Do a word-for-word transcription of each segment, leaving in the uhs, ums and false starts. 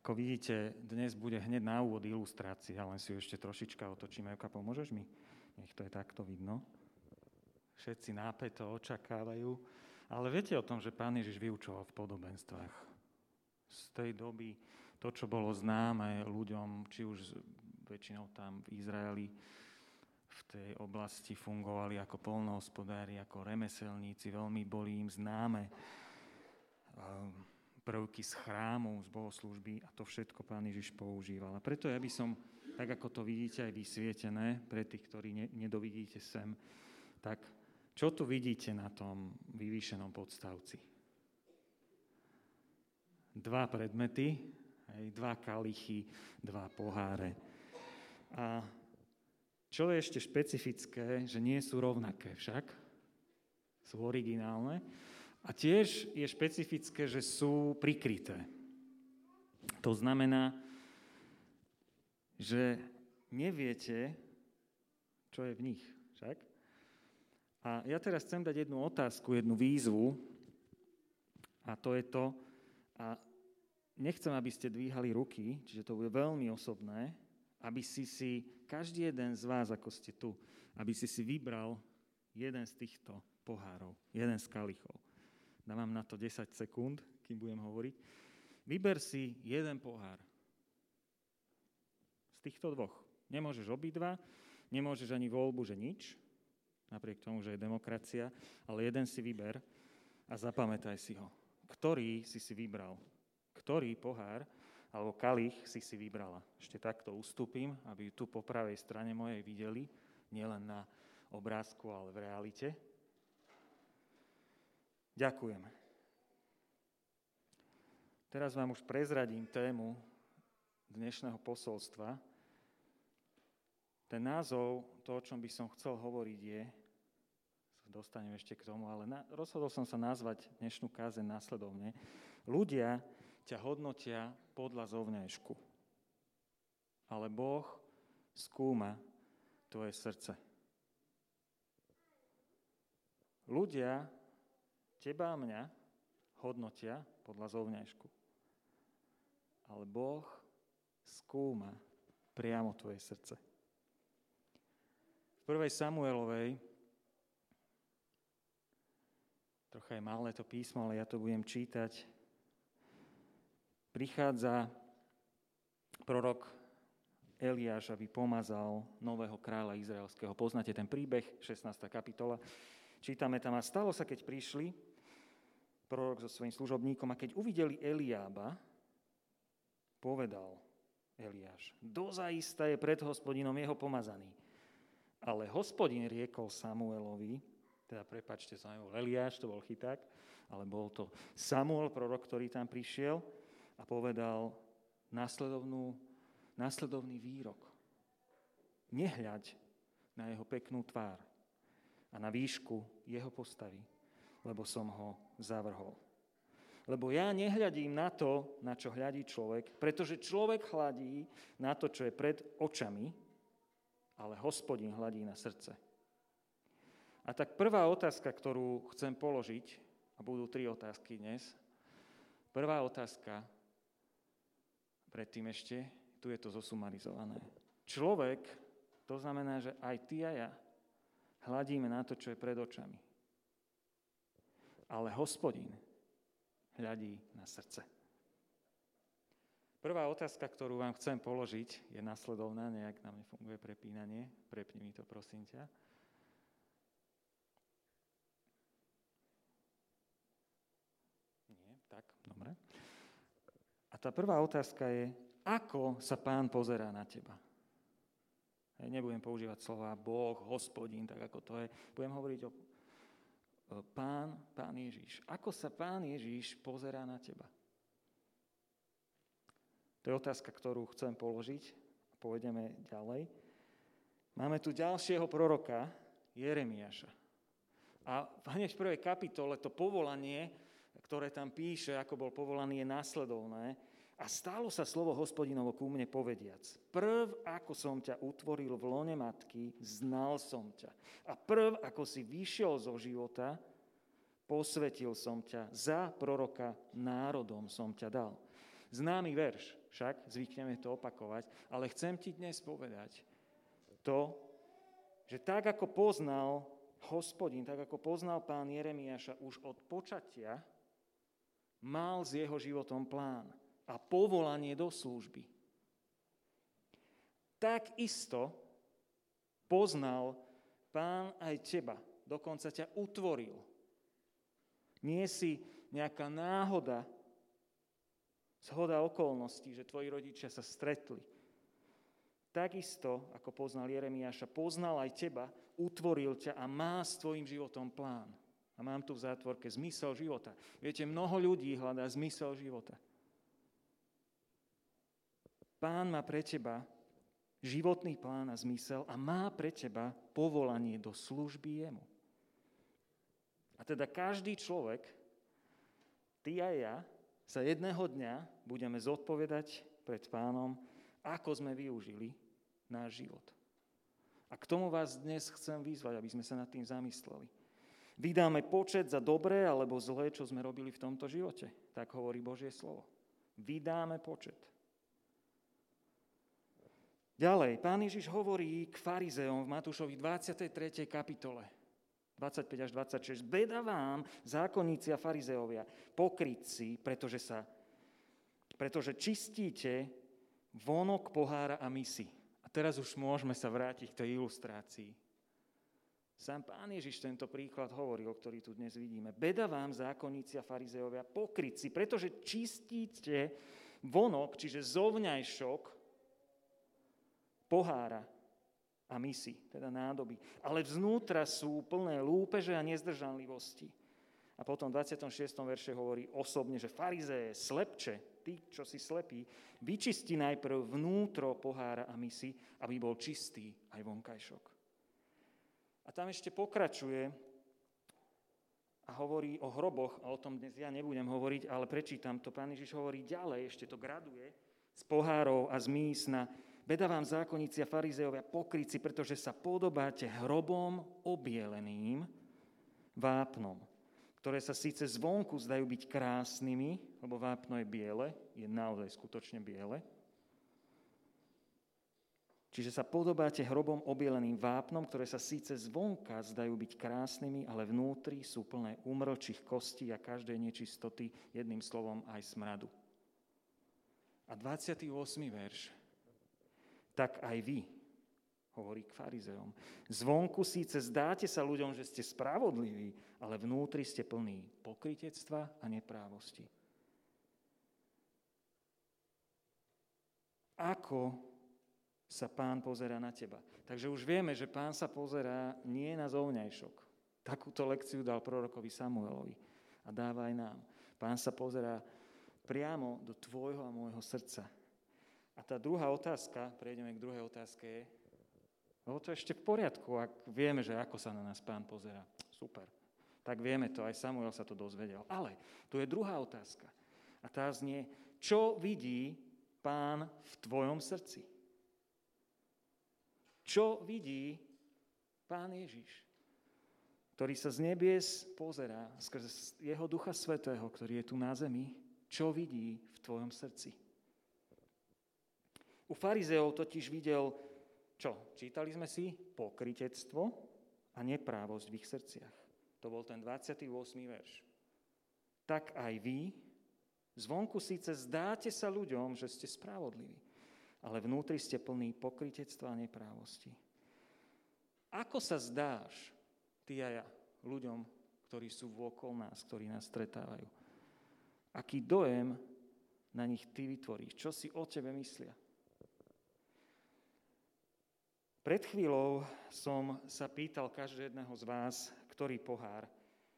Ako vidíte, dnes bude hneď na úvod ilustrácia, len si ju ešte trošička otočíme. Joka, pomôžeš mi? Nech to je takto vidno. Všetci nápäto očakávajú. Ale viete o tom, že Pán Ježiš vyučoval v podobenstvách. Z tej doby to, čo bolo známe ľuďom, či už väčšinou tam v Izraeli, v tej oblasti fungovali ako poľnohospodári, ako remeselníci, veľmi boli im známe prvky z chrámu, z bohoslúžby a to všetko Pán Ježiš používal. A preto ja by som, tak ako to vidíte aj vysvietené, pre tých, ktorí ne, nedovidíte sem, tak čo tu vidíte na tom vyvýšenom podstavci? Dva predmety, hej, dva kalichy, dva poháre. A čo je ešte špecifické, že nie sú rovnaké však, sú originálne. A tiež je špecifické, že sú prikryté. To znamená, že neviete, čo je v nich. Však? A ja teraz chcem dať jednu otázku, jednu výzvu, a to je to, a nechcem, aby ste dvíhali ruky, čiže to bude veľmi osobné, aby si si, každý jeden z vás, ako ste tu, aby si si vybral jeden z týchto pohárov, jeden z kalichov. Dávam na to desať sekúnd, kým budem hovoriť. Vyber si jeden pohár. Z týchto dvoch. Nemôžeš obidva, nemôžeš ani voľbu, že nič, napriek tomu, že je demokracia, ale jeden si vyber a zapamätaj si ho. Ktorý si si vybral? Ktorý pohár alebo kalich si si vybrala? Ešte takto ustúpim, aby tu po pravej strane mojej videli, nielen na obrázku, ale v realite. Ďakujem. Teraz vám už prezradím tému dnešného posolstva. Ten názov, to, o čom by som chcel hovoriť, je, dostanem ešte k tomu, ale na, rozhodol som sa nazvať dnešnú kázeň následovne. Ľudia ťa hodnotia podľa zovňajšku, ale Boh skúma tvoje srdce. Ľudia teba a mňa hodnotia podľa zovňajšku. Ale Boh skúma priamo tvoje srdce. V prvej Samuelovej, trocha je malé to písmo, ale ja to budem čítať, prichádza prorok Eliáš, aby pomazal nového kráľa izraelského. Poznáte ten príbeh, šestnásta kapitola. Čítame tam, a stalo sa, keď prišli prorok so svojím služobníkom a keď uvideli Eliába, povedal Eliáš, dozaista je pred Hospodinom jeho pomazaný. Ale Hospodin riekol Samuelovi, teda prepáčte, sa nebol Eliáš, to bol chyták, ale bol to Samuel, prorok, ktorý tam prišiel a povedal následovnú, následovný výrok. Nehľaď na jeho peknú tvár a na výšku jeho postavy, lebo som ho zavrhol. Lebo ja nehľadím na to, na čo hľadí človek, pretože človek hľadí na to, čo je pred očami, ale Hospodin hľadí na srdce. A tak prvá otázka, ktorú chcem položiť, a budú tri otázky dnes. Prvá otázka, predtým ešte, tu je to zosumarizované. Človek, to znamená, že aj ty a ja hľadíme na to, čo je pred očami. Ale Hospodin hľadí na srdce. Prvá otázka, ktorú vám chcem položiť, je nasledovná, nejak nám nefunguje prepínanie. Prepni mi to, prosím ťa. Nie, tak, dobre. A tá prvá otázka je, ako sa Pán pozerá na teba? Hej, nebudem používať slova Boh, Hospodin, tak ako to je. Budem hovoriť o Pán, Pán Ježiš. Ako sa Pán Ježiš pozerá na teba? To je otázka, ktorú chcem položiť. Pôjdeme ďalej. Máme tu ďalšieho proroka, Jeremiáša. A hneď v prvej kapitole to povolanie, ktoré tam píše, ako bol povolaný, je následovné. A stálo sa slovo Hospodinovo ku mne povediac. Prv, ako som ťa utvoril v lone matky, znal som ťa. A prv, ako si vyšiel zo života, posvetil som ťa. Za proroka národom som ťa dal. Známy verš, však zvykneme to opakovať, ale chcem ti dnes povedať to, že tak ako poznal Hospodin, tak ako poznal pán Jeremiáša už od počatia, mal s jeho životom plán a povolanie do služby. Takisto poznal pán aj teba, dokonca ťa utvoril. Nie si nejaká náhoda, zhoda okolností, že tvoji rodičia sa stretli. Takisto, ako poznal Jeremiáša, poznal aj teba, utvoril ťa a má s tvojim životom plán. A mám tu v zátvorke zmysel života. Viete, mnoho ľudí hľadá zmysel života. Pán má pre teba životný plán a zmysel a má pre teba povolanie do služby jemu. A teda každý človek, ty a ja, sa jedného dňa budeme zodpovedať pred pánom, ako sme využili náš život. A k tomu vás dnes chcem vyzvať, aby sme sa nad tým zamysleli. Vydáme počet za dobré alebo zlé, čo sme robili v tomto živote. Tak hovorí Božie slovo. Vydáme počet. Ďalej, pán Ježiš hovorí k farizeom v Matúšovi dvadsiatej tretej kapitole, dvadsaťpäť až dvadsaťšesť. Beda vám, zákonníci a farizeovia, pokrytci, pretože sa, pretože čistíte vonok pohára a misy. A teraz už môžeme sa vrátiť k tej ilustrácii. Sám pán Ježiš tento príklad hovoril, ktorý tu dnes vidíme. Beda vám, zákonníci a farizeovia, pokrytci, pretože čistíte vonok, čiže zovňajšok pohára a misy, teda nádoby. Ale vznútra sú plné lúpeže a nezdržanlivosti. A potom v dvadsiatom šiestom verše hovorí osobne, že farizeje, slepče, ty, čo si slepí, vyčisti najprv vnútro pohára a misy, aby bol čistý aj vonkajšok. A tam ešte pokračuje a hovorí o hroboch, a o tom dnes ja nebudem hovoriť, ale prečítam to. Pán Ježiš hovorí ďalej, ešte to graduje, z pohárov a z mís na beda vám, zákonníci a farizeovia, pokrytci, pretože sa podobáte hrobom obieleným vápnom, ktoré sa síce zvonku zdajú byť krásnymi, lebo vápno je biele, je naozaj skutočne biele. Čiže sa podobáte hrobom obieleným vápnom, ktoré sa síce zvonka zdajú byť krásnymi, ale vnútri sú plné úmrlčích kostí a každej nečistoty, jedným slovom aj smradu. A dvadsiaty ôsmy verš. Tak aj vy, hovorí k farizeom. Zvonku síce zdáte sa ľuďom, že ste spravodliví, ale vnútri ste plní pokrytectva a neprávosti. Ako sa pán pozerá na teba? Takže už vieme, že pán sa pozerá nie na zovňajšok. Takúto lekciu dal prorokovi Samuelovi a dáva aj nám. Pán sa pozerá priamo do tvojho a môjho srdca. A tá druhá otázka, prejdeme k druhej otázke, je, no to je ešte v poriadku, ak vieme, že ako sa na nás pán pozerá. Super. Tak vieme to, aj Samuel sa to dozvedel. Ale tu je druhá otázka. A tá znie, čo vidí pán v tvojom srdci? Čo vidí pán Ježiš, ktorý sa z nebies pozerá skrze jeho Ducha Svätého, ktorý je tu na zemi? Čo vidí v tvojom srdci? U farizeov totiž videl, čo? Čítali sme si? Pokrytectvo a neprávosť v ich srdciach. To bol ten dvadsiaty ôsmy verš. Tak aj vy, zvonku síce zdáte sa ľuďom, že ste spravodliví, ale vnútri ste plní pokrytectva a neprávosti. Ako sa zdáš, ty a ja, ľuďom, ktorí sú vôkol nás, ktorí nás stretávajú? Aký dojem na nich ty vytvoríš? Čo si o tebe myslia? Pred chvíľou som sa pýtal každého jedného z vás, ktorý pohár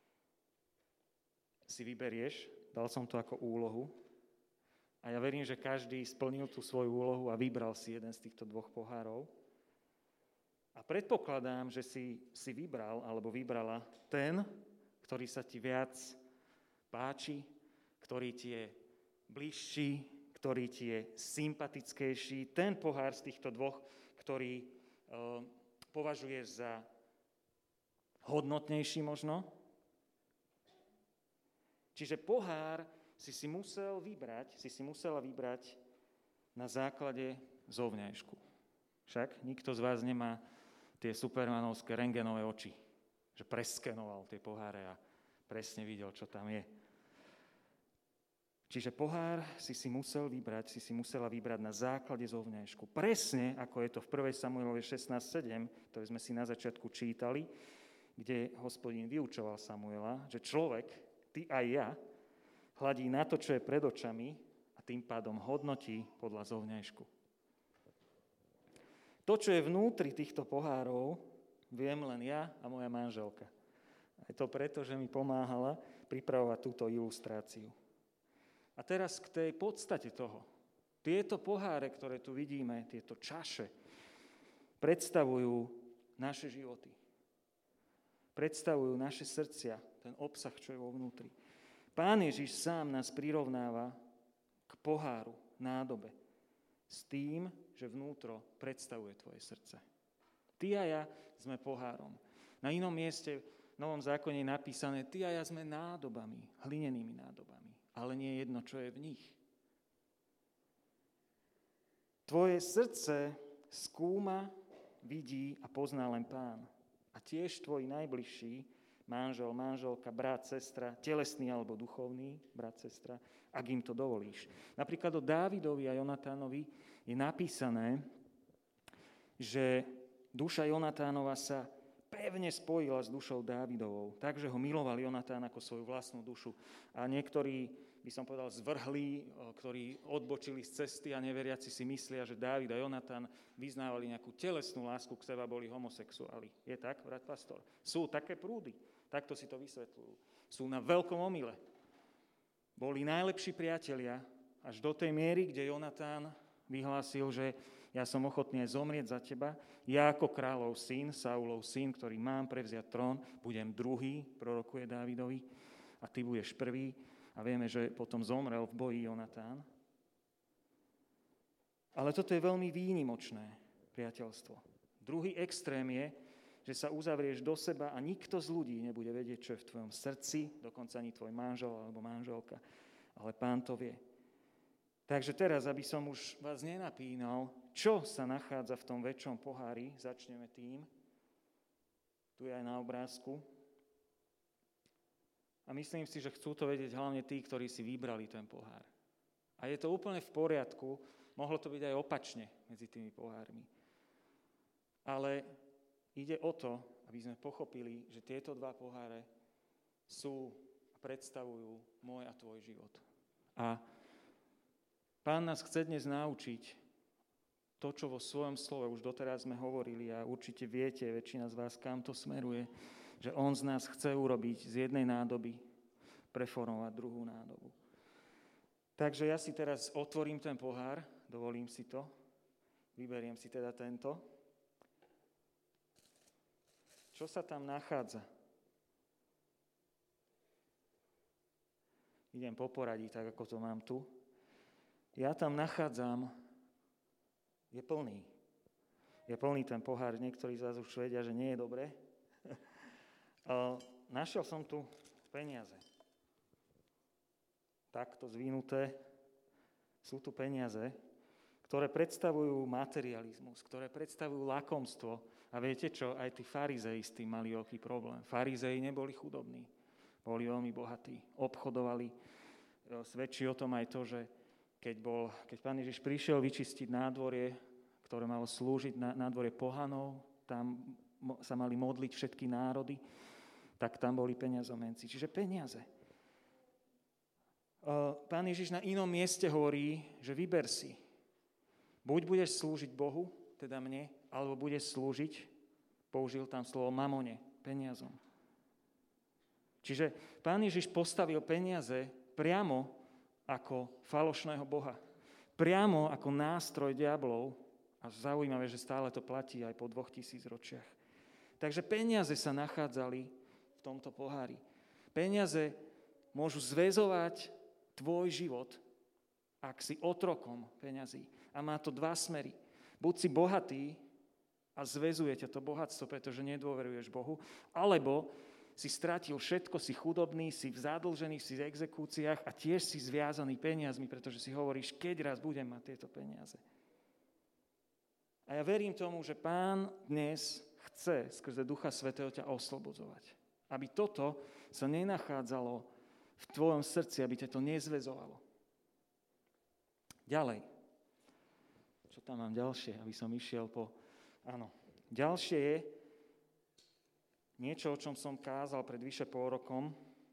si vyberieš. Dal som to ako úlohu. A ja verím, že každý splnil tú svoju úlohu a vybral si jeden z týchto dvoch pohárov. A predpokladám, že si, si vybral alebo vybrala ten, ktorý sa ti viac páči, ktorý ti je bližší, ktorý ti je sympatickejší. Ten pohár z týchto dvoch, ktorý považuješ za hodnotnejší možno. Čiže pohár si si musel vybrať, si si musela vybrať na základe zovňajšku. Však nikto z vás nemá tie supermanovské rentgenové oči, že preskenoval tie poháre a presne videl, čo tam je. Čiže pohár si si musel vybrať, si si musela vybrať na základe zovňajšku. Presne ako je to v prvej Samuelovej šestnásť sedem, to sme si na začiatku čítali, kde Hospodín vyučoval Samuela, že človek, ty aj ja, hľadí na to, čo je pred očami a tým pádom hodnotí podľa zovňajšku. To, čo je vnútri týchto pohárov, viem len ja a moja manželka. A je to preto, že mi pomáhala pripravovať túto ilustráciu. A teraz k tej podstate toho. Tieto poháre, ktoré tu vidíme, tieto čaše, predstavujú naše životy. Predstavujú naše srdcia, ten obsah, čo je vo vnútri. Pán Ježiš sám nás prirovnáva k poháru, nádobe, s tým, že vnútro predstavuje tvoje srdce. Ty a ja sme pohárom. Na inom mieste v Novom zákone je napísané, ty a ja sme nádobami, hlinenými nádobami. Ale nie je jedno, čo je v nich. Tvoje srdce skúma, vidí a pozná len Pán. A tiež tvoj najbližší, manžel, manželka, brat, sestra, telesný alebo duchovný, brat, sestra, ak im to dovolíš. Napríklad o Dávidovi a Jonatánovi je napísané, že duša Jonatánova sa pevne spojila s dušou Dávidovou, takže ho miloval Jonatán ako svoju vlastnú dušu. A niektorí, by som povedal, zvrhlí, ktorí odbočili z cesty a neveriaci si myslia, že Dávid a Jonatán vyznávali nejakú telesnú lásku k seba, boli homosexuáli. Je tak, brat pastor? Sú také prúdy, takto si to vysvetľujú. Sú na veľkom omyle. Boli najlepší priatelia až do tej miery, kde Jonatán vyhlásil, že ja som ochotný aj zomrieť za teba. Ja ako kráľov syn, Saulov syn, ktorý mám prevziať trón, budem druhý, prorokuje Dávidovi, a ty budeš prvý. A vieme, že potom zomrel v boji Jonatán. Ale toto je veľmi výnimočné priateľstvo. Druhý extrém je, že sa uzavrieš do seba a nikto z ľudí nebude vedieť, čo je v tvojom srdci, dokonca ani tvoj manžel alebo manželka. Ale Pán to vie. Takže teraz, aby som už vás nenapínal, čo sa nachádza v tom väčšom pohári, začneme tým. Tu je aj na obrázku. A myslím si, že chcú to vedieť hlavne tí, ktorí si vybrali ten pohár. A je to úplne v poriadku, mohlo to byť aj opačne medzi tými pohármi. Ale ide o to, aby sme pochopili, že tieto dva poháre sú a predstavujú môj a tvoj život. A Pán nás chce dnes naučiť to, čo vo svojom slove už doteraz sme hovorili a určite viete, väčšina z vás, kam to smeruje, že on z nás chce urobiť z jednej nádoby, preformovať druhú nádobu. Takže ja si teraz otvorím ten pohár, dovolím si to, vyberiem si teda tento. Čo sa tam nachádza? Idem po poradí, tak ako to mám tu. Ja tam nachádzam, je plný. Je plný ten pohár, niektorí z vás už vedia, že nie je dobre. Našiel som tu peniaze. Takto zvinuté sú tu peniaze, ktoré predstavujú materializmus, ktoré predstavujú lakomstvo. A viete čo, aj tí farizei s tým mali veľký problém. Farizei neboli chudobní, boli veľmi bohatí, obchodovali. Svedčí o tom aj to, že keď, bol, keď Pán Ježiš prišiel vyčistiť nádvorie, ktoré malo slúžiť nádvorie pohanov, tam sa mali modliť všetky národy, tak tam boli peniazomenci. Čiže peniaze. Pán Ježiš na inom mieste hovorí, že vyber si. Buď budeš slúžiť Bohu, teda mne, alebo budeš slúžiť, použil tam slovo mamone, peniazom. Čiže Pán Ježiš postavil peniaze priamo ako falošného boha. Priamo ako nástroj diablov. A zaujímavé, že stále to platí aj po dvoch tisíc ročiach. Takže peniaze sa nachádzali v tomto pohári. Peniaze môžu zväzovať tvoj život, ak si otrokom peňazí. A má to dva smery. Buď si bohatý a zväzuje ťa to bohatstvo, pretože nedôveruješ Bohu, alebo si stratil všetko, si chudobný, si v zadlžených, si v exekúciách a tiež si zviazaný peniazmi, pretože si hovoríš, keď raz budem mať tieto peniaze. A ja verím tomu, že Pán dnes chce skrze Ducha Svätého ťa oslobodzovať. Aby toto sa nenachádzalo v tvojom srdci, aby ťa to nezväzovalo. Ďalej. Čo tam mám ďalšie, aby som išiel po... Áno. Ďalšie je niečo, o čom som kázal pred vyše pol rokom.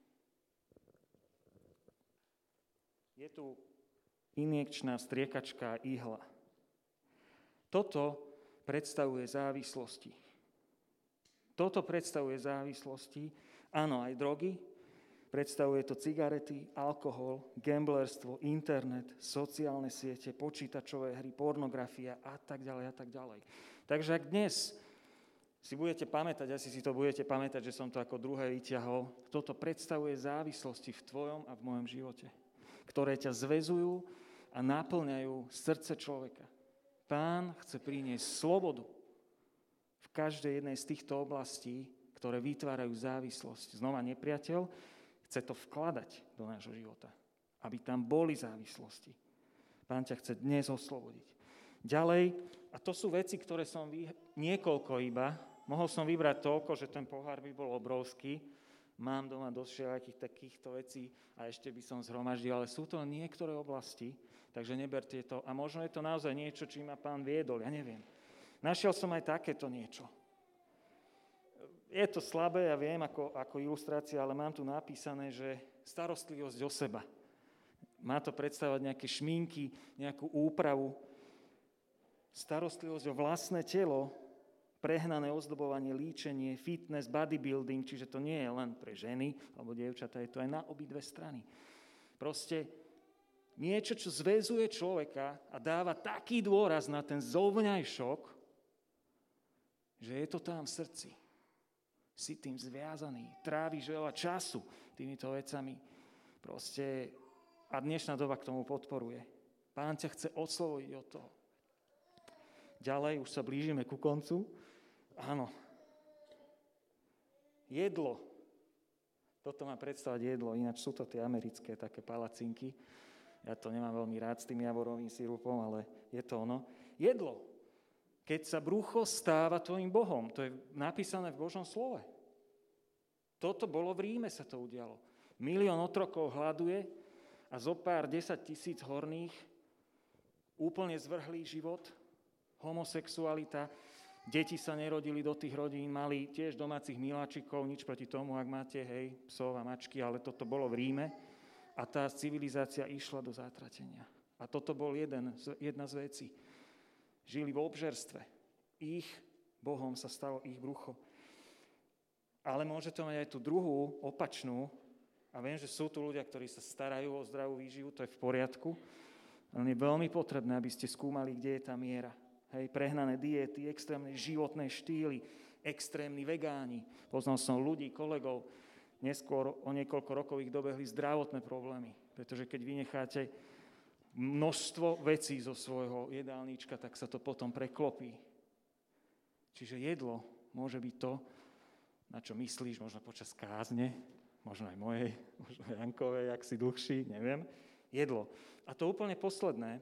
Je tu injekčná striekačka ihla. Toto predstavuje závislosti. Toto predstavuje závislosti, áno, aj drogy, predstavuje to cigarety, alkohol, gamblerstvo, internet, sociálne siete, počítačové hry, pornografia a tak ďalej a tak ďalej. Takže ak dnes si budete pamätať, asi si to budete pamätať, že som to ako druhé vyťahol, toto predstavuje závislosti v tvojom a v mojom živote, ktoré ťa zväzujú a naplňajú srdce človeka. Pán chce priniesť slobodu v každej jednej z týchto oblastí, ktoré vytvárajú závislosť. Znova nepriateľ chce to vkladať do nášho života, aby tam boli závislosti. Pán ťa chce dnes oslobodiť. Ďalej, a to sú veci, ktoré som vy... niekoľko iba, mohol som vybrať toľko, že ten pohár by bol obrovský, mám doma dosť všelijakých takýchto vecí a ešte by som zhromaždil, ale sú to niektoré oblasti, takže neberte to. A možno je to naozaj niečo, čím ma Pán viedol, ja neviem. Našiel som aj takéto niečo. Je to slabé, ja viem, ako, ako ilustrácia, ale mám tu napísané, že starostlivosť o seba. Má to predstavovať nejaké šminky, nejakú úpravu. Starostlivosť o vlastné telo, prehnané ozdobovanie, líčenie, fitness, bodybuilding, čiže to nie je len pre ženy alebo dievčatá, je to aj na obidve strany. Proste niečo, čo zväzuje človeka a dáva taký dôraz na ten zovňajšok, že je to tam v srdci. Si tým zviazaný, tráviš veľa času týmito vecami. Proste a dnešná doba k tomu podporuje. Pán ťa chce oslobodiť od toho. Ďalej, už sa blížime ku koncu. Áno. Jedlo. Toto má predstavať jedlo, ináč sú to tie americké také palacinky. Ja to nemám veľmi rád s tým javorovým sirupom, ale je to ono. Jedlo. Keď sa brucho stáva tvojim Bohom. To je napísané v Božom slove. Toto bolo v Ríme, sa to udialo. Milión otrokov hladuje a zo pár desať tisíc horných úplne zvrhlý život, homosexualita, deti sa nerodili do tých rodín, mali tiež domácich miláčikov, nič proti tomu, ak máte, hej, psov a mačky, ale toto bolo v Ríme a tá civilizácia išla do zátratenia. A toto bol jeden, jedna z vecí. Žili v obžerstve. Ich Bohom sa stalo ich brucho. Ale môže to mať aj tú druhú, opačnú. A viem, že sú tu ľudia, ktorí sa starajú o zdravú výživu, to je v poriadku. Ale je veľmi potrebné, aby ste skúmali, kde je tá miera. Hej, prehnané diety, extrémne životné štýly, extrémni vegáni. Poznal som ľudí, kolegov, neskôr o niekoľko rokov ich dobehli zdravotné problémy. Pretože keď vynecháte množstvo vecí zo svojho jedálnička, tak sa to potom preklopí. Čiže jedlo môže byť to, na čo myslíš, možno počas kázne, možno aj mojej, možno aj Jankovej, ak si dlhší, neviem. Jedlo. A to úplne posledné,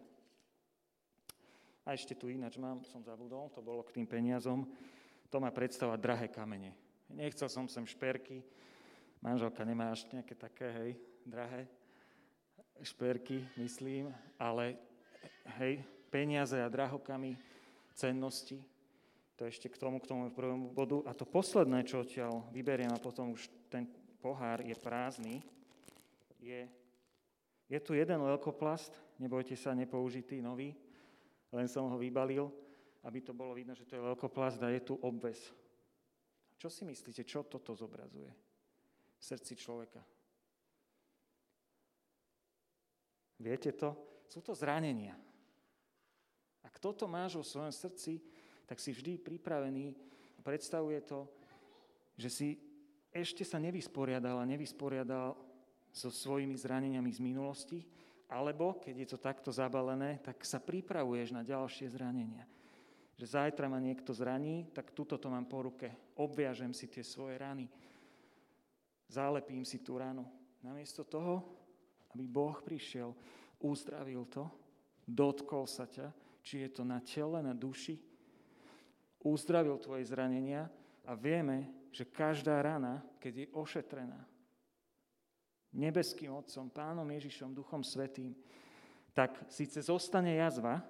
a ešte tu ináč mám, som zabudol, to bolo k tým peniazom, to má predstavovať drahé kamene. Nechcel som sem šperky, manželka nemá až nejaké také, hej, drahé šperky, myslím, ale hej, peniaze a drahokamy, cennosti, to ešte k tomu, k tomu prvému bodu. A to posledné, čo odtiaľ vyberiem, a potom už ten pohár je prázdny, je, je tu jeden veľkoplast, nebojte sa, nepoužitý, nový, len som ho vybalil, aby to bolo vidno, že to je veľkoplast a je tu obväz. Čo si myslíte, čo toto zobrazuje v srdci človeka? Viete to? Sú to zranenia. Ak toto máš vo svojom srdci, tak si vždy pripravený a predstavuje to, že si ešte sa nevysporiadal a nevysporiadal so svojimi zraneniami z minulosti, alebo, keď je to takto zabalené, tak sa pripravuješ na ďalšie zranenia. Že zajtra ma niekto zraní, tak tuto to mám po ruke. Obviažem si tie svoje rany. zálepím si tú ranu. Namiesto toho, aby Boh prišiel, uzdravil to, dotkol sa ťa, či je to na tele, na duši, uzdravil tvoje zranenia a vieme, že každá rana, keď je ošetrená nebeským Otcom, Pánom Ježišom, Duchom Svätým, tak síce zostane jazva,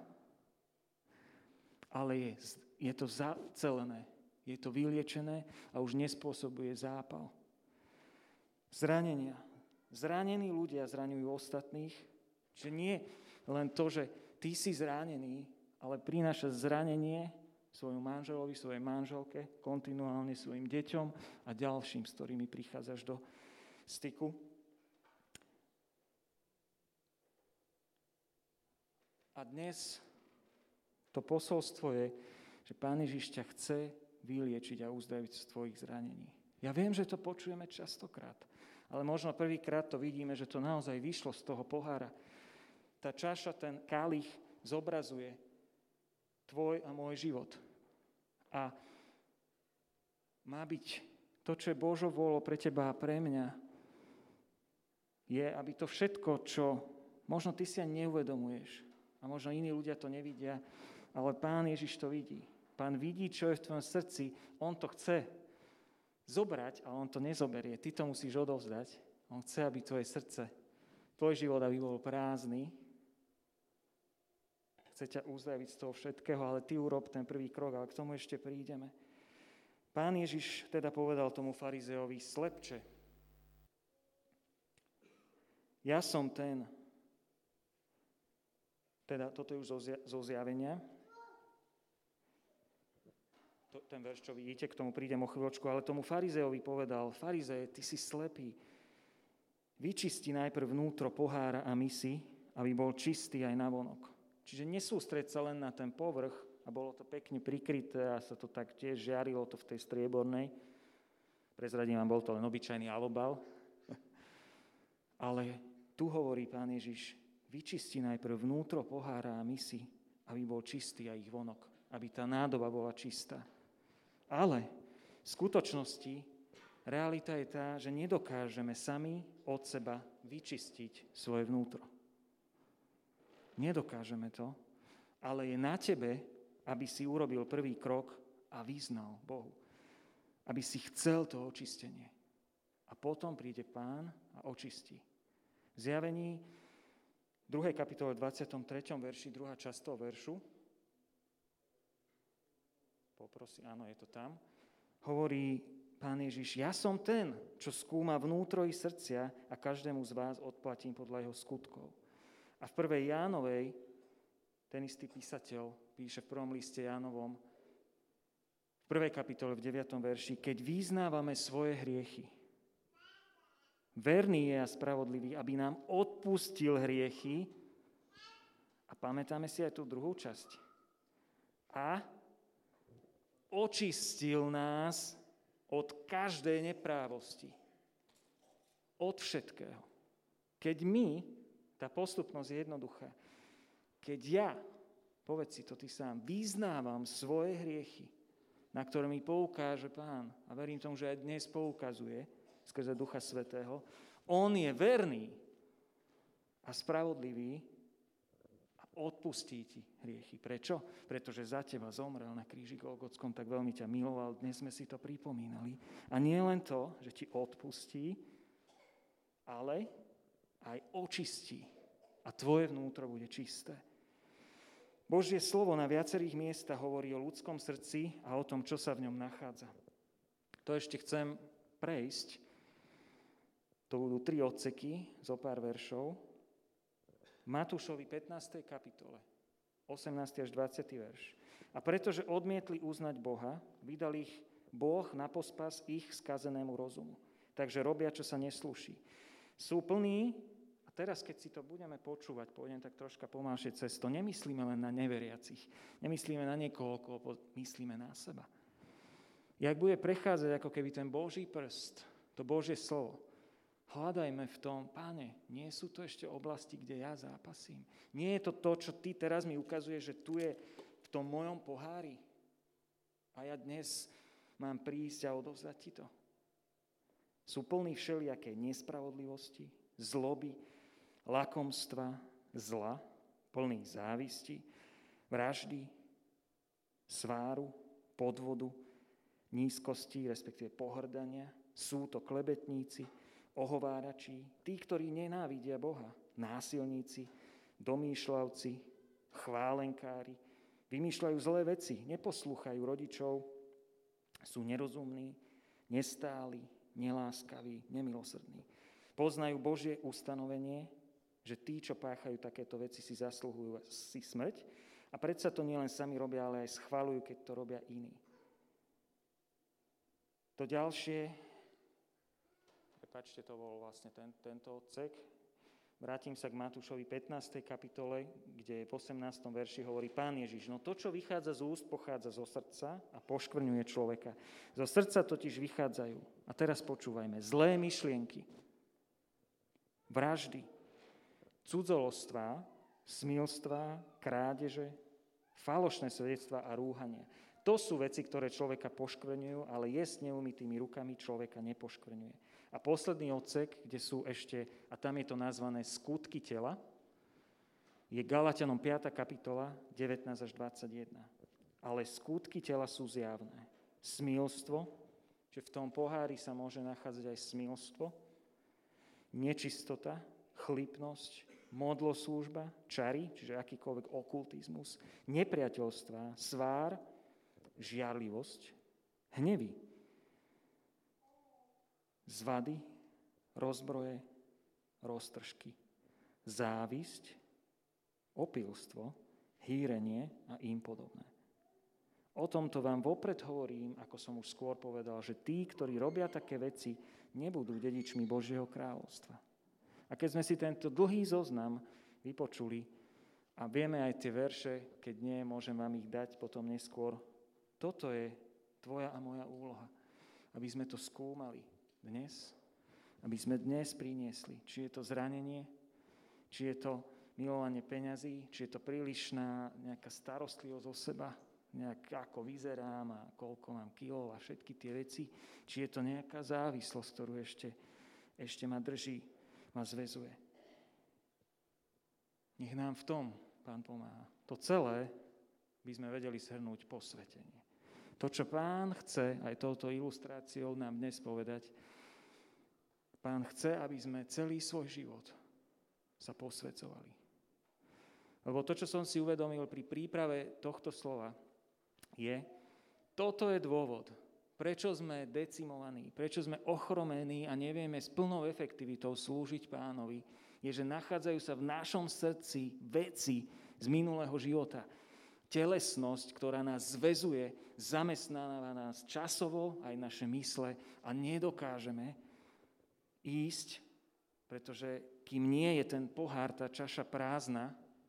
ale je, je to zacelené, je to vyliečené a už nespôsobuje zápal. Zranenia. Zranení ľudia zraňujú ostatných, čiže nie len to, že ty si zranený, ale prináša zranenie svojmu manželovi, svojej manželke, kontinuálne svojim deťom a ďalším, s ktorými prichádzaš do styku. A dnes to posolstvo je, že Pán Ježiš ťa chce vyliečiť a uzdraviť z tvojich zranení. Ja viem, že to počujeme častokrát, ale možno prvýkrát to vidíme, že to naozaj vyšlo z toho pohára. Tá čaša, ten kalich zobrazuje tvoj a môj život. A má byť to, čo je Božou vôľou pre teba a pre mňa, je, aby to všetko, čo možno ty si ani neuvedomuješ, a možno iní ľudia to nevidia, ale Pán Ježiš to vidí. Pán vidí, čo je v tvojom srdci. On to chce zobrať, ale on to nezoberie. Ty to musíš odovzdať. On chce, aby tvoje srdce, tvoj život, aby bol prázdny. Chce ťa uzdraviť z toho všetkého, ale ty urob ten prvý krok, ale k tomu ešte prídeme. Pán Ježiš teda povedal tomu farizeovi: slepče, ja som ten, teda toto je už zo zjavenia, to, ten verš, čo vidíte, k tomu prídem o chvíľočku, ale tomu farizeovi povedal: farizej, ty si slepý, vyčisti najprv vnútro pohára a misy, aby bol čistý aj navonok. Čiže nesústreď sa len na ten povrch, a bolo to pekne prikryté a sa to tak tiež žiarilo to v tej striebornej. Prezradím vám, bol to len obyčajný alobal. Ale tu hovorí Pán Ježiš: vyčisti najprv vnútro pohára a misy, aby bol čistý aj ich vonok, aby tá nádoba bola čistá. Ale v skutočnosti realita je tá, že nedokážeme sami od seba vyčistiť svoje vnútro. Nedokážeme to, ale je na tebe, aby si urobil prvý krok a vyznal Bohu. Aby si chcel to očistenie. A potom príde Pán a očistí. V Zjavení druhej kapitole dvadsiatom treťom verši, druhá časť toho veršu, poprosím, áno, je to tam, hovorí Pán Ježiš: ja som ten, čo skúma vnútro i srdcia a každému z vás odplatím podľa jeho skutkov. A v prvej Jánovej ten istý písateľ píše v prvom liste Jánovom, v prvej kapitole v deviatom verši: keď vyznávame svoje hriechy, verný je a spravodlivý, aby nám odpustil hriechy, a pamätáme si aj tú druhú časť, a očistil nás od každej neprávosti. Od všetkého. Keď my, tá postupnosť je jednoduchá, keď ja, povedz si to ty sám, vyznávam svoje hriechy, na ktoré mi poukáže Pán, a verím tomu, že aj dnes poukazuje skrze Ducha Svätého, on je verný a spravodlivý a odpustí ti hriechy. Prečo? Pretože za teba zomrel na kríži Golgotskom, tak veľmi ťa miloval, dnes sme si to pripomínali. A nie len to, že ti odpustí, ale aj očistí a tvoje vnútro bude čisté. Božie slovo na viacerých miestach hovorí o ľudskom srdci a o tom, čo sa v ňom nachádza. To ešte chcem prejsť. To budú tri odseky, zo pár veršov. Matúšovi pätnástej kapitole, osemnásty až dvadsiaty verš. A pretože odmietli uznať Boha, vydal ich Boh na pospas ich skazenému rozumu. Takže robia, čo sa neslúši. Sú plní. Teraz, keď si to budeme počúvať, pôjdem tak troška pomalšie cez to, nemyslíme len na neveriacich, nemyslíme na niekoho, koho myslíme na seba. Jak bude prechádzať ako keby ten Boží prst, to Božie slovo, hľadajme v tom: Páne, nie sú to ešte oblasti, kde ja zápasím? Nie je to to, čo ty teraz mi ukazuješ, že tu je v tom mojom pohári? A ja dnes mám prísť a odovzdať ti to? Sú plní všelijakej nespravodlivosti, zloby, lakomstva, zla, plný závisti, vraždy, sváru, podvodu, nízkosti, respektíve pohrdania. Sú to klebetníci, ohovárači, tí, ktorí nenávidia Boha, násilníci, domýšľavci, chválenkári, vymýšľajú zlé veci, neposlúchajú rodičov, sú nerozumní, nestáli, neláskaví, nemilosrdní. Poznajú Božie ustanovenie, že tí, čo páchajú takéto veci, si zasluhujú si smrť a predsa to nielen sami robia, ale aj schvaľujú, keď to robia iní. To ďalšie, prepáčte, to bol vlastne ten, tento odsek. Vrátim sa k Matúšovi pätnástej kapitole, kde v osemnástom verši hovorí Pán Ježiš, no to, čo vychádza z úst, pochádza zo srdca a poškvrňuje človeka. Zo srdca totiž vychádzajú, a teraz počúvajme, zlé myšlienky, vraždy, cudzolostvá, smilstvá, krádeže, falošné svedectvá a rúhania. To sú veci, ktoré človeka poškvrňujú, ale jesť neumytými rukami človeka nepoškvrňuje. A posledný odsek, kde sú ešte, a tam je to nazvané skutky tela, je Galatianom piata kapitola, devätnásť až dvadsaťjeden. Ale skutky tela sú zjavné. Smilstvo, že v tom pohári sa môže nachádzať aj smilstvo, nečistota, chlipnosť, modloslúžba, čary, čiže akýkoľvek okultizmus, nepriateľstvá, svár, žiarlivosť, hnevy, zvady, rozbroje, roztržky, závisť, opilstvo, hýrenie a im podobné. O tomto vám vopred hovorím, ako som už skôr povedal, že tí, ktorí robia také veci, nebudú dedičmi Božieho kráľovstva. A keď sme si tento dlhý zoznam vypočuli a vieme aj tie verše, keď nie, môžem vám ich dať potom neskôr, toto je tvoja a moja úloha, aby sme to skúmali dnes, aby sme dnes priniesli, či je to zranenie, či je to milovanie peňazí, či je to prílišná nejaká starostlivosť o seba, nejak ako vyzerám a koľko mám kilov a všetky tie veci, či je to nejaká závislosť, ktorú ešte, ešte ma drží, ma zväzuje. Nech nám v tom Pán pomáha. To celé by sme vedeli shrnúť posvetenie. To, čo Pán chce, aj touto ilustráciou nám dnes povedať, Pán chce, aby sme celý svoj život sa posvedzovali. Lebo to, čo som si uvedomil pri príprave tohto slova, je, toto je dôvod, prečo sme decimovaní, prečo sme ochromení a nevieme s plnou efektivitou slúžiť Pánovi, je, že nachádzajú sa v našom srdci veci z minulého života. Telesnosť, ktorá nás zväzuje, zamestnáva nás časovo, aj naše mysle a nedokážeme ísť, pretože kým nie je ten pohár, tá čaša prázdna,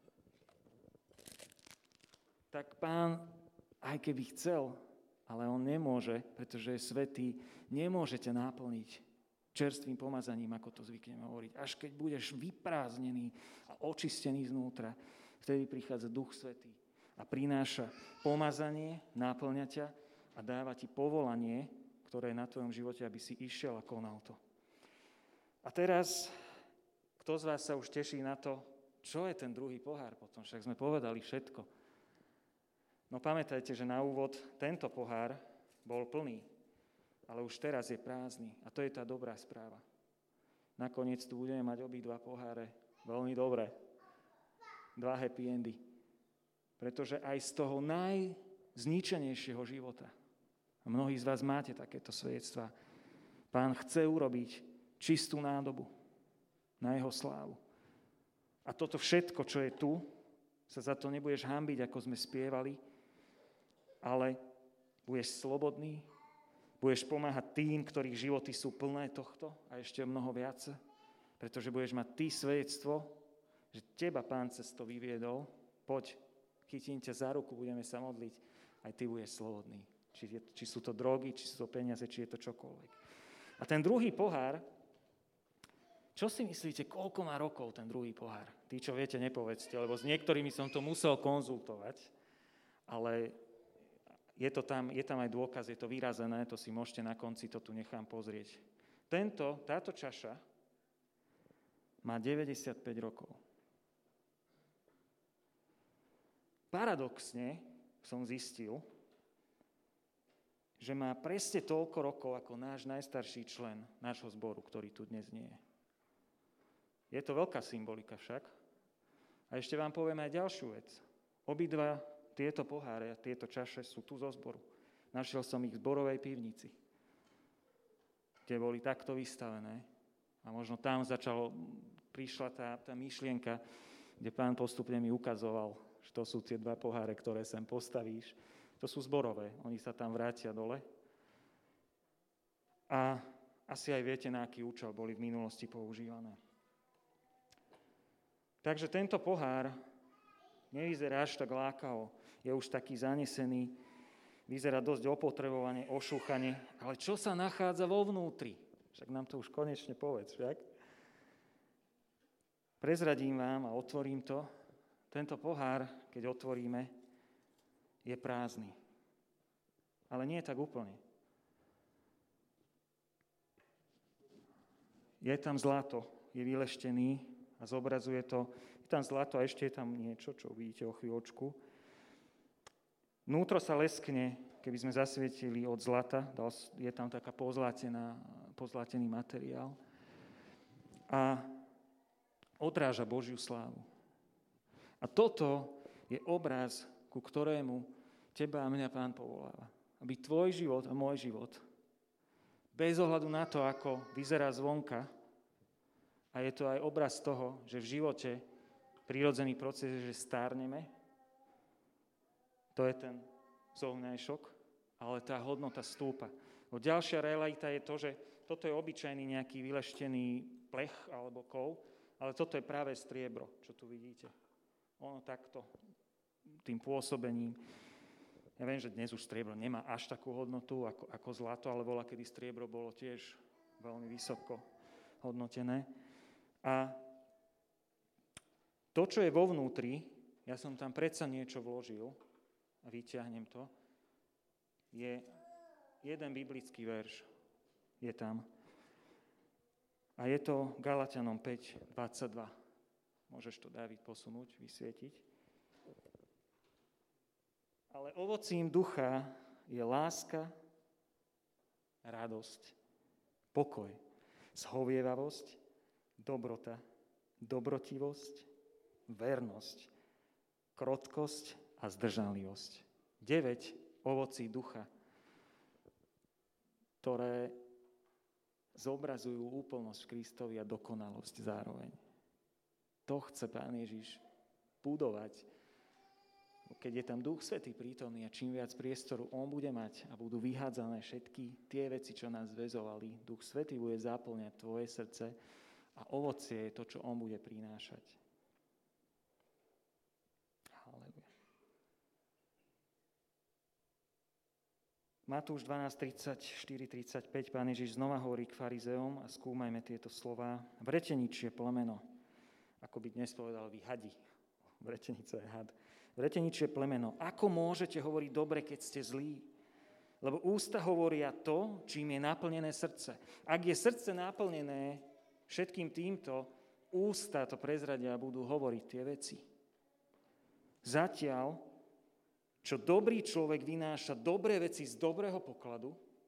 tak Pán, aj keby chcel, ale on nemôže, pretože je svätý, nemôžete náplniť čerstvým pomazaním, ako to zvykneme hovoriť. Až keď budeš vyprázdnený a očistený znútra, vtedy prichádza Duch Svätý a prináša pomazanie, náplňa ťa a dáva ti povolanie, ktoré je na tvojom živote, aby si išiel a konal to. A teraz, kto z vás sa už teší na to, čo je ten druhý pohár potom? Však sme povedali všetko. No pamätajte, že na úvod tento pohár bol plný, ale už teraz je prázdny. A to je tá dobrá správa. Nakoniec tu budeme mať obidva poháre veľmi dobré. Dva happy endy. Pretože aj z toho najzničenejšieho života, a mnohí z vás máte takéto svedectvá, Pán chce urobiť čistú nádobu na jeho slávu. A toto všetko, čo je tu, sa za to nebudeš hanbiť, ako sme spievali, ale budeš slobodný, budeš pomáhať tým, ktorých životy sú plné tohto a ešte mnoho viac, pretože budeš mať ty svedectvo, že teba Pán cez to vyviedol, poď, chytím ťa za ruku, budeme sa modliť, aj ty budeš slobodný. Či, je, či sú to drogy, či sú to peniaze, či je to čokoľvek. A ten druhý pohár, čo si myslíte, koľko má rokov ten druhý pohár? Tí, čo viete, nepovedzte, lebo s niektorými som to musel konzultovať, ale je, to tam, je tam aj dôkaz, je to vyrazené, to si môžete na konci, to tu nechám pozrieť. Tento, táto čaša má deväťdesiatpäť rokov. Paradoxne som zistil, že má presne toľko rokov ako náš najstarší člen nášho zboru, ktorý tu dnes nie je. Je to veľká symbolika však. A ešte vám poviem aj ďalšiu vec. Obidva tieto poháre a tieto čaše sú tu zo zboru. Našiel som ich v zborovej pivnici, kde boli takto vystavené. A možno tam začalo, prišla tá, tá myšlienka, kde Pán postupne mi ukazoval, že to sú tie dva poháre, ktoré sem postavíš. To sú zborové, oni sa tam vrátia dole. A asi aj viete, na aký účel boli v minulosti používané. Takže tento pohár nevyzerá až tak lákavo, je už taký zanesený, vyzerá dosť opotrebovane, ošúchane, ale čo sa nachádza vo vnútri? Však nám to už konečne povedz, však? Prezradím vám a otvorím to. Tento pohár, keď otvoríme, je prázdny. Ale nie je tak úplne. Je tam zlato, je vyleštený, a zobrazuje to, je tam zlato a ešte je tam niečo, čo uvidíte o chvíľočku. Vnútro sa leskne, keby sme zasvietili od zlata, je tam taká pozlatená, pozlatený materiál a odráža Božiu slávu. A toto je obraz, ku ktorému teba a mňa Pán povoláva. Aby tvoj život a môj život, bez ohľadu na to, ako vyzerá zvonka, a je to aj obraz toho, že v živote prirodzený proces je, že stárneme. To je ten zovňajšok, ale tá hodnota stúpa. No ďalšia realita je to, že toto je obyčajný nejaký vyleštený plech alebo kov, ale toto je práve striebro, čo tu vidíte. Ono takto, tým pôsobením. Ja viem, že dnes už striebro nemá až takú hodnotu ako, ako zlato, ale bola, kedy striebro bolo tiež veľmi vysoko hodnotené. A to, čo je vo vnútri, ja som tam predsa niečo vložil a vyťahnem to, je jeden biblický verš. Je tam. A je to Galatianom päť dvadsaťdva. Môžeš to, Dávid, posunúť, vysvietiť. Ale ovocím ducha je láska, radosť, pokoj, zhovievavosť, dobrota, dobrotivosť, vernosť, krotkosť a zdržanlivosť. Deväť ovocí ducha, ktoré zobrazujú úplnosť v Kristovi a dokonalosť zároveň. To chce Pán Ježiš budovať. Keď je tam Duch Svätý prítomný a čím viac priestoru on bude mať a budú vyhádzané všetky tie veci, čo nás zväzovali, Duch Svätý bude záplňať tvoje srdce a ovocie je to, čo on bude prinášať. Halleluja. Matúš dvanásť tridsaťštyri tridsaťpäť, Pán Ježiš znova hovorí k farizeom a skúmajme tieto slová. Vreteničie plemeno, ako by dnes povedal vy hadi. Vretenica je had. Vreteničie plemeno, ako môžete hovoriť dobre, keď ste zlí? Lebo ústa hovoria to, čím je naplnené srdce. Ak je srdce naplnené všetkým týmto, ústa to prezradia a budú hovoriť tie veci. Zatiaľ, čo dobrý človek vynáša dobré veci z dobrého pokladu,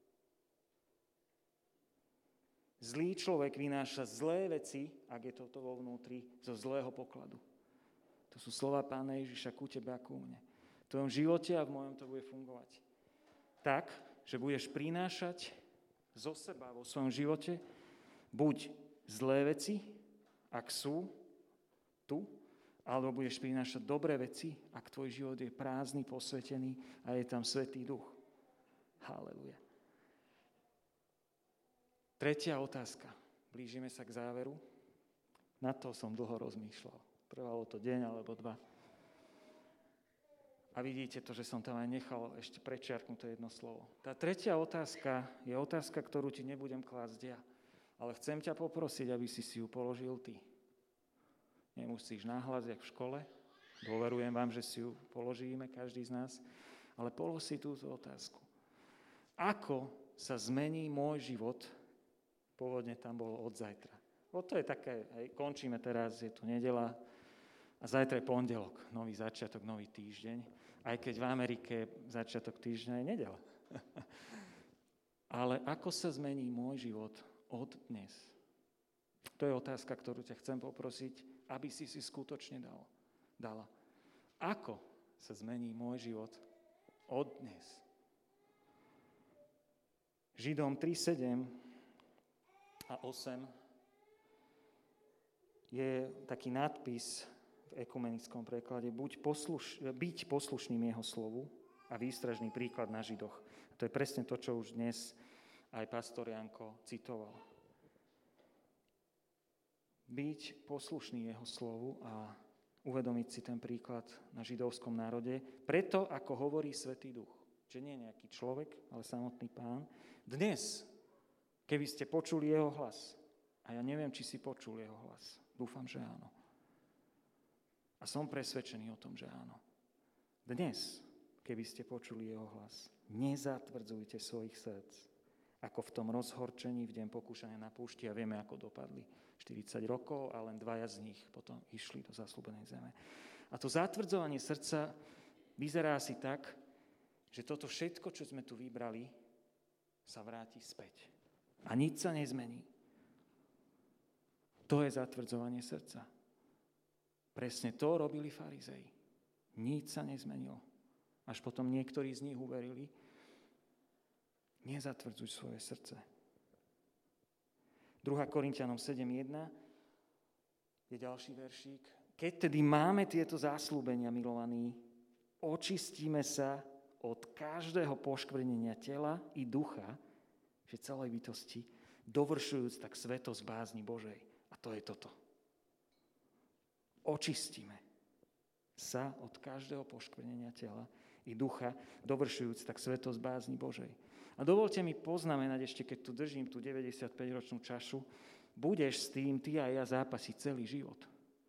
zlý človek vynáša zlé veci, ak je toto vo vnútri, zo zlého pokladu. To sú slova Pána Ježiša ku tebe a ku mne. V tvojom živote a v mojom to bude fungovať. Tak, že budeš prinášať zo seba vo svojom živote buď zlé veci, ak sú tu, alebo budeš prinášať dobré veci, ak tvoj život je prázdny, posvetený a je tam Svätý Duch. Halleluja. Tretia otázka. Blížime sa k záveru. Na to som dlho rozmýšľal. Trvalo to deň alebo dva. A vidíte to, že som tam aj nechal ešte prečiarknuté jedno slovo. Tá tretia otázka je otázka, ktorú ti nebudem klásť ja. Ale chcem ťa poprosiť, aby si si ju položil ty. Nemusíš nahlas, jak v škole. Dôverujem vám, že si ju položíme, každý z nás. Ale polož si túto otázku. Ako sa zmení môj život, Pôvodne tam bolo od zajtra. O to je také, hej, končíme teraz, je tu nedeľa a zajtra je pondelok, nový začiatok, nový týždeň. Aj keď v Amerike začiatok týždňa je nedeľa. Ale ako sa zmení môj život od dnes? To je otázka, ktorú ťa chcem poprosiť, aby si si skutočne dal, dala. Ako sa zmení môj život od dnes? Židom tri, sedem a osem je taký nadpis v ekumenickom preklade Buď posluš, byť poslušným jeho slovu a výstražný príklad na Židoch. A to je presne to, čo už dnes aj pastor Janko citoval. Byť poslušný jeho slovu a uvedomiť si ten príklad na židovskom národe, preto, ako hovorí Svätý Duch, že nie nejaký človek, ale samotný Pán, dnes, keby ste počuli jeho hlas, a ja neviem, či si počul jeho hlas, dúfam, že áno. A som presvedčený o tom, že áno. Dnes, keby ste počuli jeho hlas, nezatvrdzujte svojich srdc, ako v tom rozhorčení v deň pokúšania na púšti a vieme, ako dopadli. štyridsať rokov a len dvaja z nich potom išli do zasľúbenej zeme. A to zatvrdzovanie srdca vyzerá asi tak, že toto všetko, čo sme tu vybrali, sa vráti späť. A nič sa nezmení. To je zatvrdzovanie srdca. Presne to robili farizei. Nič sa nezmenilo. Až potom niektorí z nich uverili. Nezatvrdzuj svoje srdce. druhá Korinťanom sedem jedna je ďalší veršík. Keď tedy máme tieto zasľúbenia, milovaní, očistíme sa od každého poškvrnenia tela i ducha, že celej bytosti, dovršujúc tak svetosť bázni Božej. A to je toto. Očistíme sa od každého poškvrnenia tela i ducha, dovršujúc tak svetosť bázni Božej. A dovolte mi poznamenať ešte, keď tu držím tú deväťdesiatpäťročnú čašu, budeš s tým ty a ja zápasiť celý život.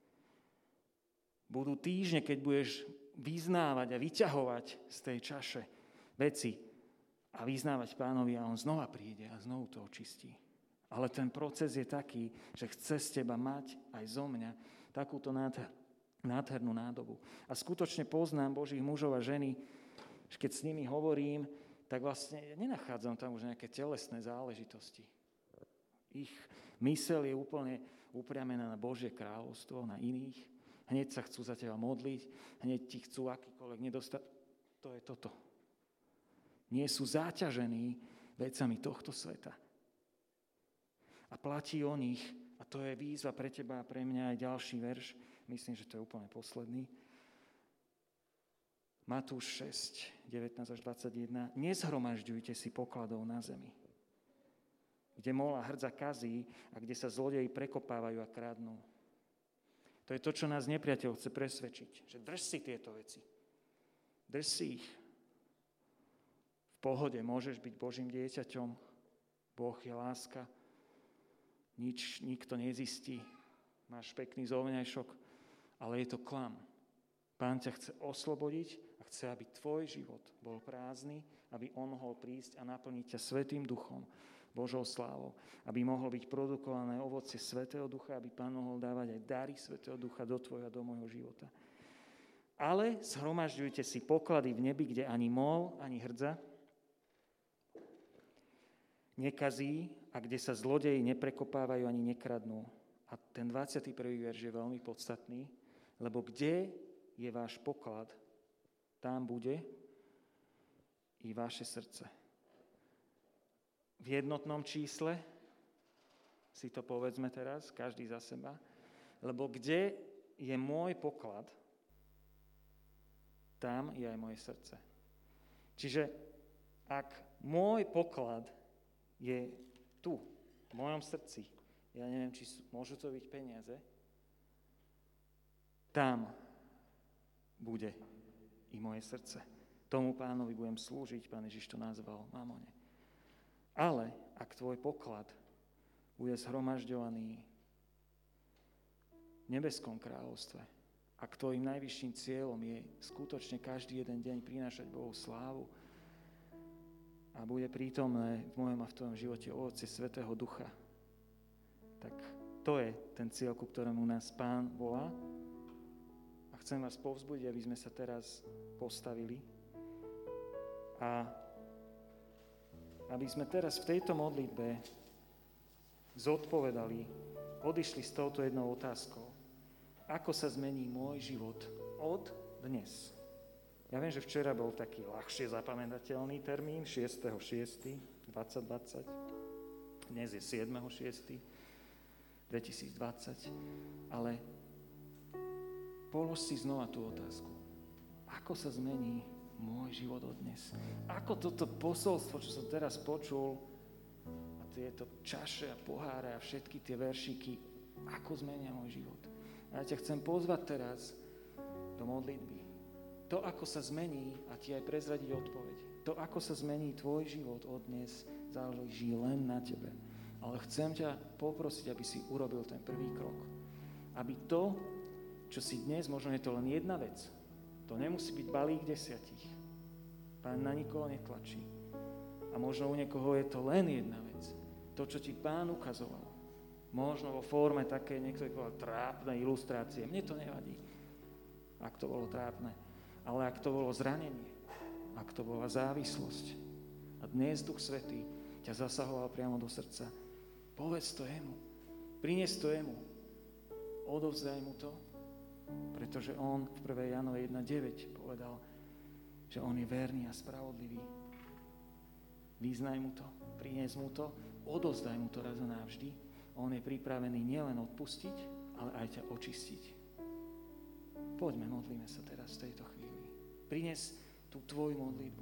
Budú týždne, keď budeš vyznávať a vyťahovať z tej čaše veci a vyznávať Pánovi a on znova príde a znovu to očistí. Ale ten proces je taký, že chce z teba mať aj zo mňa takúto nádher, nádhernú nádobu. A skutočne poznám Božích mužov a ženy, že keď s nimi hovorím, tak vlastne nenachádzam tam už nejaké telesné záležitosti. Ich myseľ je úplne upriamená na Božie kráľovstvo, na iných. Hneď sa chcú za teba modliť, hneď ti chcú akýkoľvek nedostať. To je toto. Nie sú záťažení vecami tohto sveta. A platí o nich, a to je výzva pre teba a pre mňa aj ďalší verš, myslím, že to je úplne posledný, Matúš šesť, devätnásť až dvadsaťjeden. Nezhromažďujte si pokladov na zemi, kde mola hrdza kazí a kde sa zlodeji prekopávajú a kradnú. To je to, čo nás nepriateľ chce presvedčiť. Že drž si tieto veci. Drž si ich. V pohode môžeš byť Božím dieťaťom. Boh je láska. Nič, nikto nezistí. Máš pekný zovňajšok, ale je to klam. Pán ťa chce oslobodiť a chce, aby tvoj život bol prázdny, aby on mohol prísť a naplniť ťa Svätým Duchom, Božou slávou, aby mohlo byť produkované ovocie Svätého Ducha, aby Pán mohol dávať aj dary Svätého Ducha do tvojho a do môjho života. Ale zhromažďujte si poklady v nebi, kde ani mol, ani hrdza nekazí a kde sa zlodeji neprekopávajú ani nekradnú. A ten dvadsiaty prvý verš je veľmi podstatný, lebo kde je váš poklad, tam bude i vaše srdce. V jednotnom čísle si to povedzme teraz, každý za seba, lebo kde je môj poklad, tam je aj moje srdce. Čiže ak môj poklad je tu, v mojom srdci, ja neviem, či sú, môžu to byť peniaze, tam bude i moje srdce. Tomu Pánovi budem slúžiť, Pán Ježiš to nazval mamone. Ale ak tvoj poklad bude zhromažďovaný v nebeskom kráľovstve, ak tvojim najvyšším cieľom je skutočne každý jeden deň prinášať Bohu slávu a bude prítomné v mojom a v tvojom živote ovocie Svätého Ducha, Tak to je ten cieľ, ku ktorému nás Pán volá. A chcem vás povzbudiť, aby sme sa teraz postavili a aby sme teraz v tejto modlitbe zodpovedali, odišli s touto jednou otázkou. Ako sa zmení môj život od dnes? Ja viem, že včera bol taký ľahšie zapamätateľný termín, šiesteho šiesteho dvetisícdvadsať. Dnes je siedmeho šiesteho dvetisícdvadsať. Ale polož si znova tú otázku. Ako sa zmení môj život od dnes? Ako toto posolstvo, čo som teraz počul, a tieto čaše a poháre a všetky tie veršiky, ako zmenia môj život? A ja ťa chcem pozvať teraz do modlitby. To, ako sa zmení, a ti aj prezradiť odpoveď. To, ako sa zmení tvoj život od dnes, záleží len na tebe. Ale chcem ťa poprosiť, aby si urobil ten prvý krok. Aby to, čo si dnes, možno je to len jedna vec, to nemusí byť balík desiatich. Pán na nikoho netlačí. A možno u niekoho je to len jedna vec. To, čo ti Pán ukazoval. Možno vo forme také, niekto povedal, trápnej ilustrácie. Mne to nevadí, ak to bolo trápne. Ale ak to bolo zranenie, ak to bola závislosť a dnes Duch Svätý ťa zasahoval priamo do srdca, povedz to jemu, prines to jemu, odovzdaj mu to, pretože on v prvej Jánovej jedna deväť povedal, že on je verný a spravodlivý. Vyznaj mu to, prines mu to, odovzdaj mu to raz a navždy. On je pripravený nielen odpustiť, ale aj ťa očistiť. Poďme, modlíme sa teraz v tejto chvíli. Prines tú tvoju modlitbu.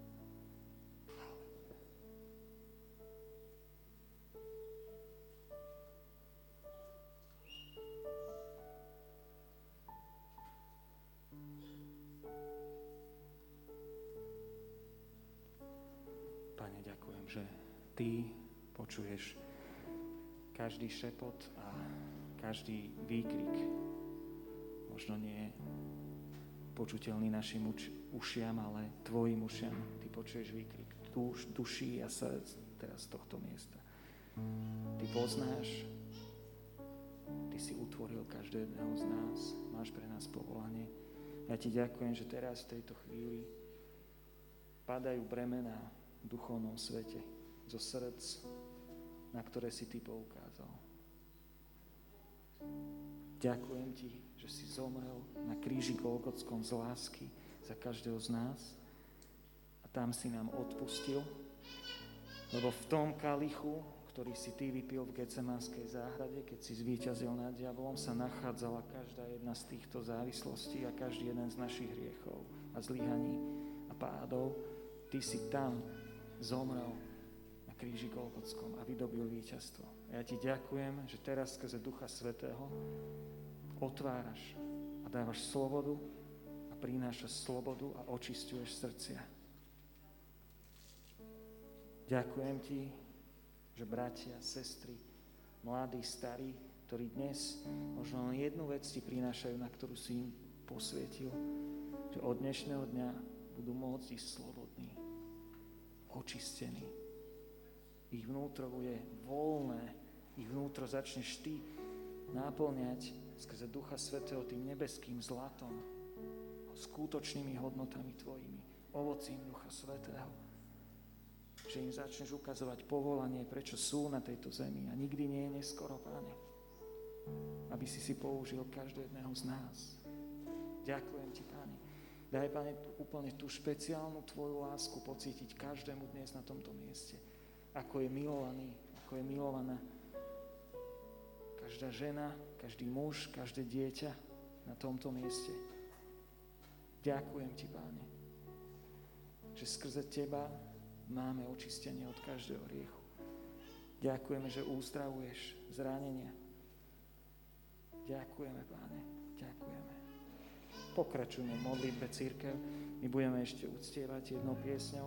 Pane, ďakujem, že Ty počuješ každý šepot a každý výkrik. Možno nie počuteľný našim uč- ušiam, ale tvojim ušiam. Ty počuješ výkrik duš, duší a srdc teraz z tohto miesta. Ty poznáš, Ty si utvoril každého jedného z nás, máš pre nás povolanie. Ja Ti ďakujem, že teraz v tejto chvíli padajú bremená v duchovnom svete zo srdc, na ktoré si Ty poukázal. Ďakujem Ti, že si zomrel na kríži Golgotskom z lásky za každého z nás a tam si nám odpustil, lebo v tom kalichu, ktorý si Ty vypil v Getsemanskej záhrade, keď si zvíťazil nad diablom, sa nachádzala každá jedna z týchto závislostí a každý jeden z našich hriechov a zlyhaní a pádov. Ty si tam zomrel na kríži Golgotskom a vydobil víťazstvo. Ja Ti ďakujem, že teraz skrze Ducha Svätého otváraš a dávaš slobodu a prinášaš slobodu a očisťuješ srdcia. Ďakujem Ti, že bratia, sestry, mladí, starí, ktorí dnes možno len jednu vec Ti prinášajú, na ktorú si im posvietil, že od dnešného dňa budú môcť ísť slobodní, očistení. Ich vnútro bude voľné, ich vnútro začneš Ty náplňať skrze Ducha Svätého tým nebeským zlatom, skutočnými hodnotami Tvojimi, ovocím Ducha Svätého. Že im začneš ukazovať povolanie, prečo sú na tejto zemi a nikdy nie je neskoro, Páne, aby si si použil každého jedného z nás. Ďakujem Ti, Páne. Daj, Páne, úplne tú špeciálnu Tvoju lásku pocítiť každému dnes na tomto mieste. Ako je milovaný, ako je milovaná každá žena, každý muž, každé dieťa na tomto mieste. Ďakujem Ti, Páne, že skrze Teba máme očistenie od každého hriechu. Ďakujeme, že uzdravuješ zranenia. Ďakujeme, Páne, ďakujeme. Pokračujeme v modlitbe cirkev. My budeme ešte uctievať jednou piesňou.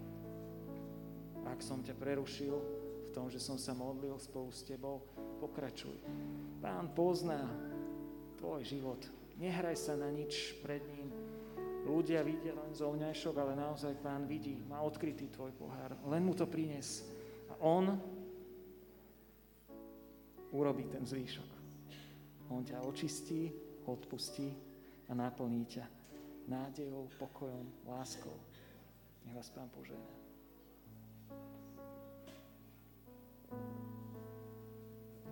Ak som ťa prerušil v tom, že som sa modlil spolu s tebou, pokračuj. Pán pozná tvoj život. Nehraj sa na nič pred ním. Ľudia vidia len zovňajšok, ale naozaj Pán vidí, má odkrytý tvoj pohár. Len mu to prines. A on urobí ten zvýšok. On ťa očistí, odpustí a naplní ťa nádejou, pokojom, láskou. Nech vás Pán požehná.